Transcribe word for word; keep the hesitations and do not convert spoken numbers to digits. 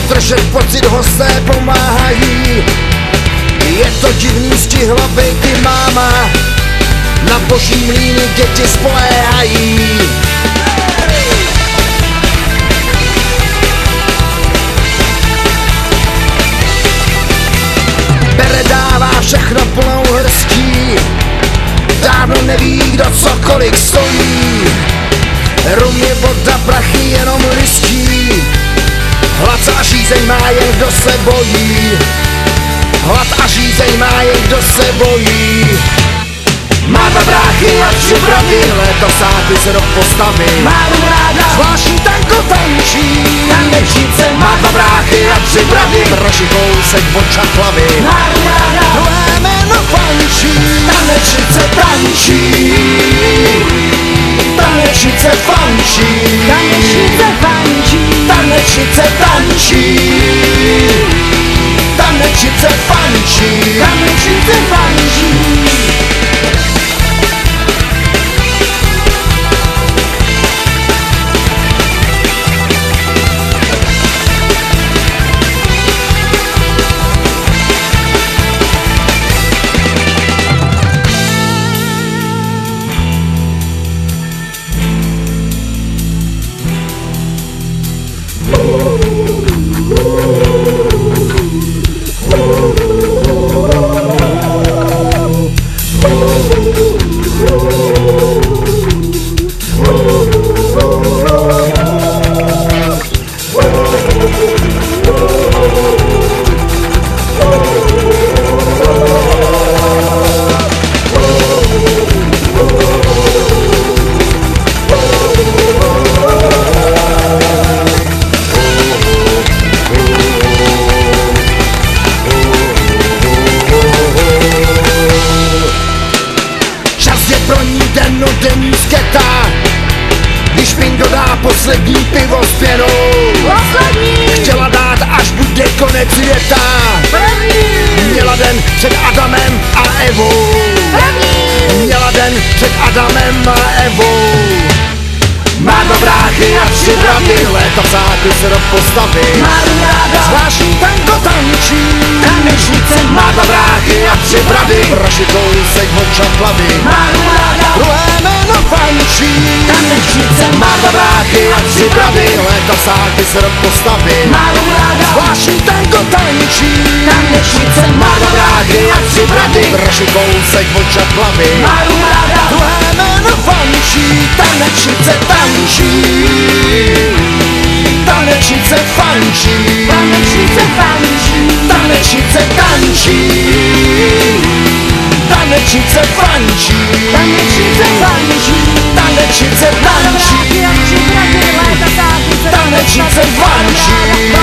Držet pocit hosté pomáhají. Je to divný, stihla bejt i máma. Na boží mlýny děti spoléhají. Bere, dává všechno plnou hrstí. Dávno neví, kdo cokoliv stojí. Rum je voda, prachy jenom listí. Hlad a žízeň má jen kdo se bojí. Hlad a žízeň má jen kdo se bojí. Má dva bráchy a tři bratry, léto sáky se do postavy. Má ráda, zvláštní tanko tančí. Tanečnice má dva bráchy a tři bratry, draží kousek od čachlavy. Má ráda, druhé jméno fančí. Tanečnice tančí. Tanečnice fančí. Tanečnice fančí. Tanečnice tančí. Tanečnice fančí. Tanečnice fančí. Denní sketa, když Pingo dá poslední pivo s pěnou. Poslední. Chtěla dát, až bude konec světa. První. Měla den před Adamem a Evou. První. Měla den před Adamem a Evou. Má dva bráchy a tři bratry, léta vzáky se do postavy. Má ráda, zvláštní tanko tančí. tanečnice má dva bráchy a tři bratry, draží kousek od čachlavy. má ráda, Druhé jméno fančí. tanečnice Má dva bráchy a tři bratry, léta sáky se do postavy. má ráda, Zvláštní tanko tančí. tanečnice Má dva bráchy a tři bratry, draží kousek od čachlavy. má ráda, Druhé jméno fančí. Tanečnice tančí. Tanečnice fančí. tanečnice fančí. Tanečnice tančí. Tanečnice fančí. Tanečnice fančí. Tanečnice tančí. Tanečnice fančí. Tanečnice fančí.